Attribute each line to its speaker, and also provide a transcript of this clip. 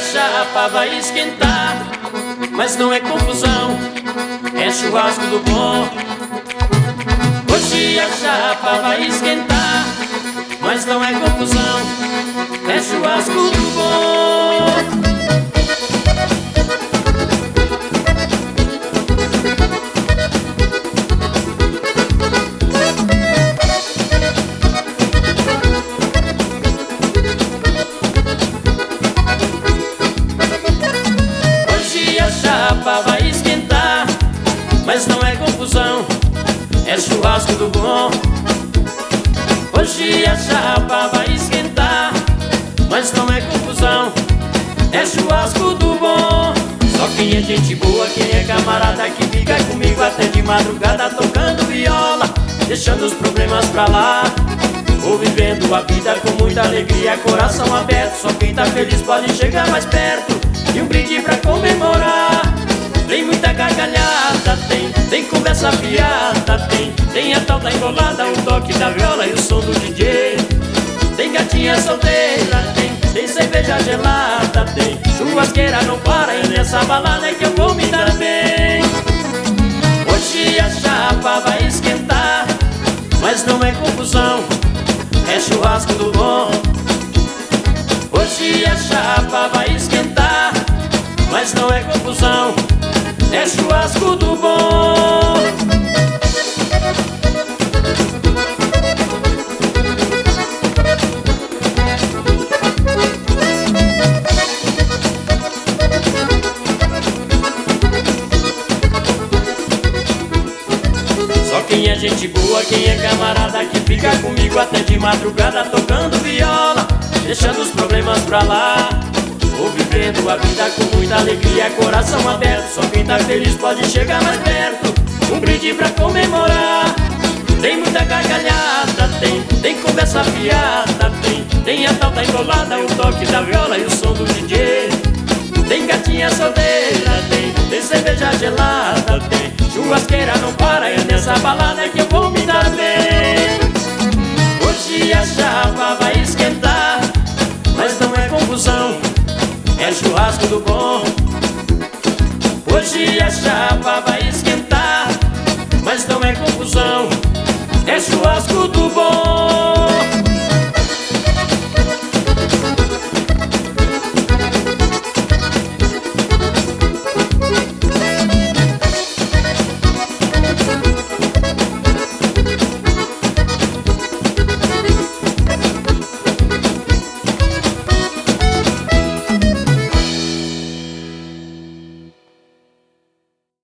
Speaker 1: chapa vai esquentar, mas não é confusão, é churrasco do bom. Hoje a chapa vai esquentar, mas não é confusão, é churrasco do bom. Vai esquentar, mas não é confusão, é churrasco do bom. Hoje a chapa vai esquentar, mas não é confusão, é churrasco do bom. Só quem é gente boa, quem é camarada, que fica comigo até de madrugada tocando viola, deixando os problemas pra lá, ou vivendo a vida com muita alegria, coração aberto. Só quem tá feliz pode chegar mais perto, e um brinde pra comemorar. Tem muita gargalhada, tem conversa fiada, tem a tal da enrolada, o toque da viola e o som do DJ. Tem gatinha solteira, tem cerveja gelada, tem churrasqueira, não para, e nessa balada é que eu vou me dar bem. Hoje a chapa vai esquentar, mas não é confusão, é churrasco do bom. Hoje a chapa vai esquentar, mas não é confusão, é churrasco do bom. Só quem é gente boa, quem é camarada, que fica comigo até de madrugada tocando viola, deixando os problemas pra lá, ou vivendo a vida com muita alegria, coração aberto. Só quem tá feliz pode chegar mais perto, um brinde pra comemorar. Tem muita gargalhada, tem conversa fiada, tem a tal da enrolada, o toque da viola e o som do DJ. Tem gatinha solteira, tem cerveja gelada, tem churrasqueira, não para, é nessa balada que eu vou me dar bem. Hoje a chapa vai esquentar, mas não é confusão, é churrasco do bom. Hoje a chapa vai esquentar, mas não é confusão, é churrasco do bom.